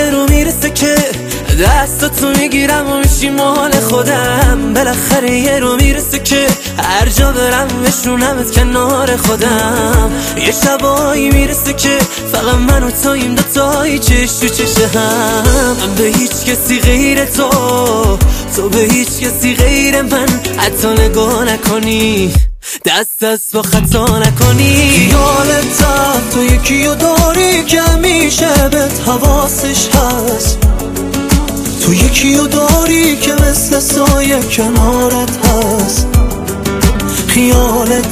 یه رو میرسه که دستاتو میگیرم و میشی مال خودم. بالاخره یه رو میرسه که هر جا برم بشونمت کنار خودم. یه شبایی میرسه که فقط من و تویم، دوتایی چش تو چش هم. من به هیچ کسی غیر تو به هیچ کسی غیر من حتی نگاه نکنی، دست با خطا نکنی. خیالت تو یکیو داری که همیشه بهت حواسش هست، تو یکیو داری که مثل سایه کنارت هست. خیالت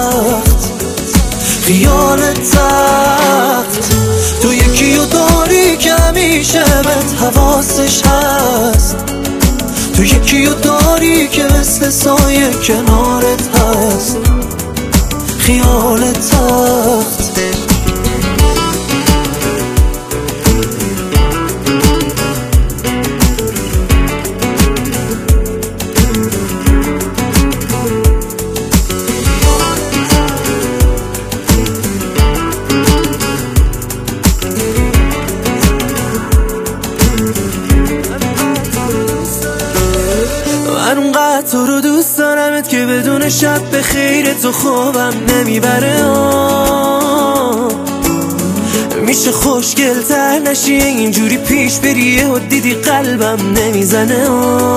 تخت تو یکیو داری که همیشه بهت حواسش هست، تو یکیو داری که مثل سایه کنارت هست. خیالت تخت من اونقدر تو رو دوست دارمت که بدون شب به خیر تو خوابم نمیبره. میشه خوشگل تر نشی اینجوری پیش بریه و دیدی قلبم نمیزنه.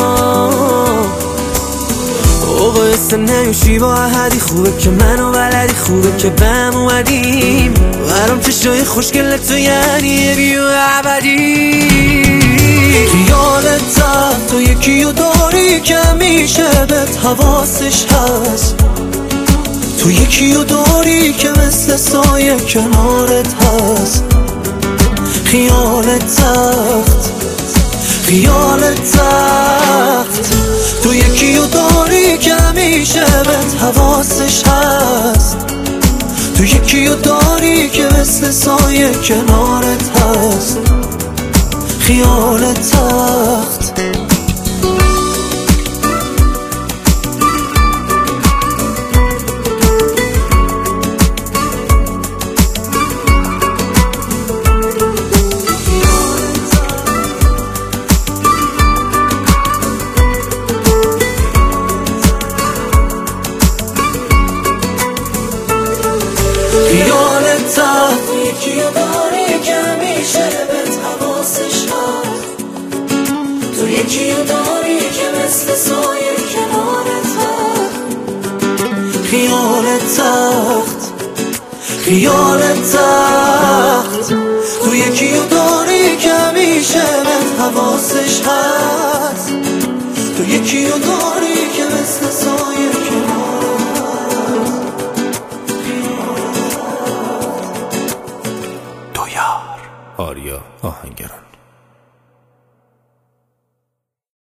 اوقا اسم نمیشی با احدی، خوبه که منو بلدی، خوبه که بهم اومدیم. برام چشای خوشگل تو یعنی بیو ابدی. خیالت تو یکیو داری که همیشه بهت حواسش هست، تو یکیو داری که مثل سایه کنارت هست. خیالت تخت تو یکیو داری که همیشه بهت حواسش هست، تو یکیو داری که مثل سایه کنارت هست. خیالت تخت یکیو داری که همیشه بهت حواسش هست، تو یکیو داری که مثل سایه کنارت هست. خیالت تخت تو یکیو داری که همیشه بهت حواسش هست، تو یکیو داری که مثل سایه کنارت هست. آریا آهنگران.